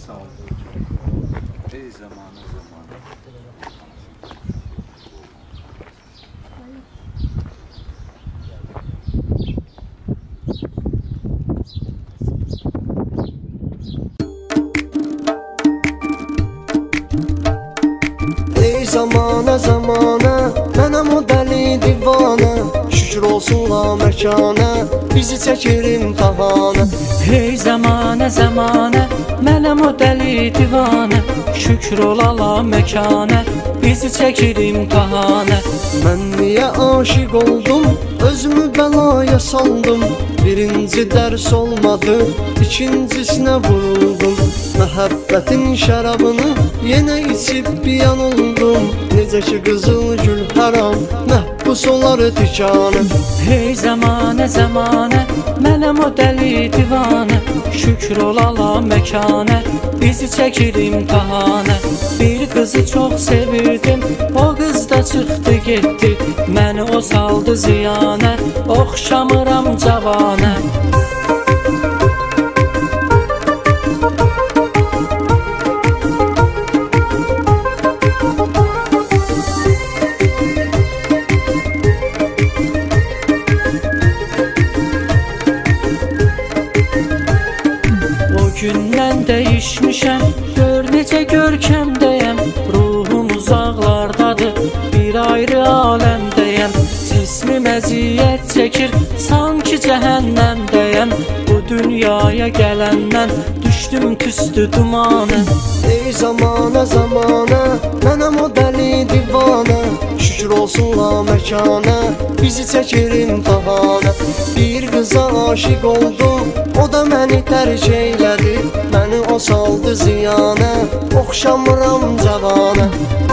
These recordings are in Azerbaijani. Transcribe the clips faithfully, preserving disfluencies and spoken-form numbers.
saldı. Ey zamanı zamanı. Ey zamana zamana, mənəm o dəli divana. Şükür olsun la məkana, bizi çəkir imtihana. Hey zamana zamana, mənəm o dəli divana. Şükür olala məkana, bizi çəkir imtihana. Mən niyə aşiq oldum, özümü bəlaya saldım. Birinci dərs olmadı, ikincisinə vuruldum. Məhəbbətin şərabını yenə içib biyan oldum. Necə ki qızıl gül haram, məhbus olar tikanı. Hey zamana zamana, mənəm o dəli divana. Şükür olala məkana, bizi çəkir imtihana. Bir qızı çox sevirdim, o qız da çıxdı getdi. Məni o saldı ziyana, oxşamıram cavana. Gündən dəyişmişəm, gör necə görkəmdəyəm. Ruhum uzaqlardadır, bir ayrı aləmdəyəm. Cismim əziyyət çəkir, sanki cəhənnəmdəyəm. Bu dünyaya gələndən düşdüm tüstü dumanı. Ey zamana zamana, mənəm o dəli divana. Şükür olsun la məkana, bizi çəkir imtihana. Bir qıza aşiq oldum, o da məni tərk eylədi. Məni o saldı ziyana, oxşamıram cavana.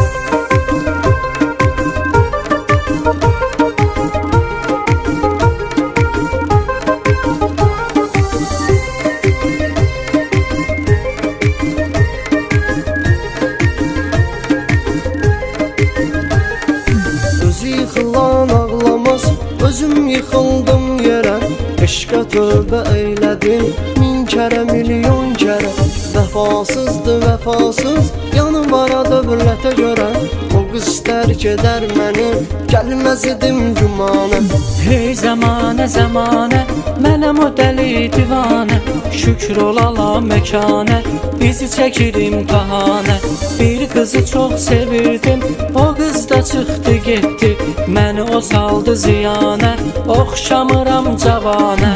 Özü yıxılan ağlamaz, özüm yıxıldım yerə. Eşqə tövbə eylədim, min kərə, milyon kərə. Vəfasızdır vəfasız, yanı var dövlətə görə. O qız tərk edər məni, gəlməz idim gümanə. Hey zamana zamana, mənəm o dəli divana. Şükür olala məkana, bizi çəkir imtihana. Bir qızı çox sevirdim, o qız da çıxdı getdi. Məni o saldı ziyana, oxşamıram cavana.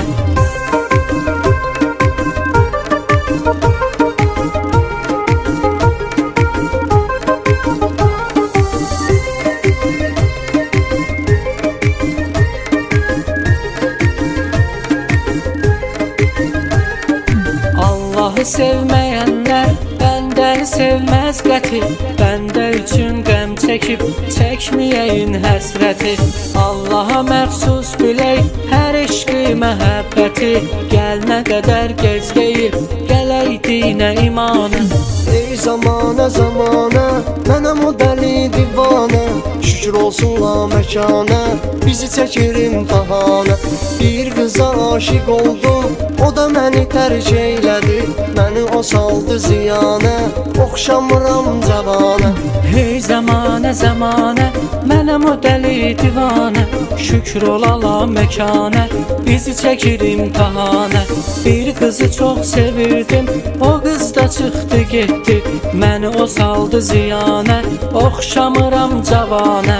Allahı sevməyənlər bəndəni sevməz qəti. Bəndə üçün qəm çəkib çəkməyəyin həsrəti. Allaha məxsus bilək hər eşqi məhəbbəti. Gəl nə qədər gec deyil, gələk dinə imanı. Ey zamana zamana, mənəm o dəli divana. Şükür olsun la məkana, bizi çəkir imtihana. Bir qıza aşiq oldum, o da məni tərk eylədi. Məni o saldı ziyana, oxşamıram cavana. Hey zamana zamana, mənəm o dəli divana. Şükür olala məkana, bizi çəkir imtihana. Bir qızı çox sevirdim, o qız da çıxdı getdi. Məni o saldı ziyana, oxşamıram cavana.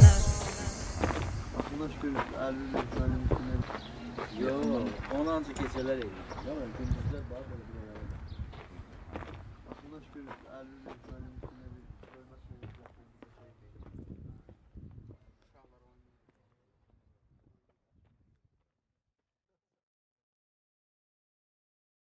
Yo, onuncu geceler eğlendim. Gündüzler daha böyle bir yerlerde. Arkadaş görüp elli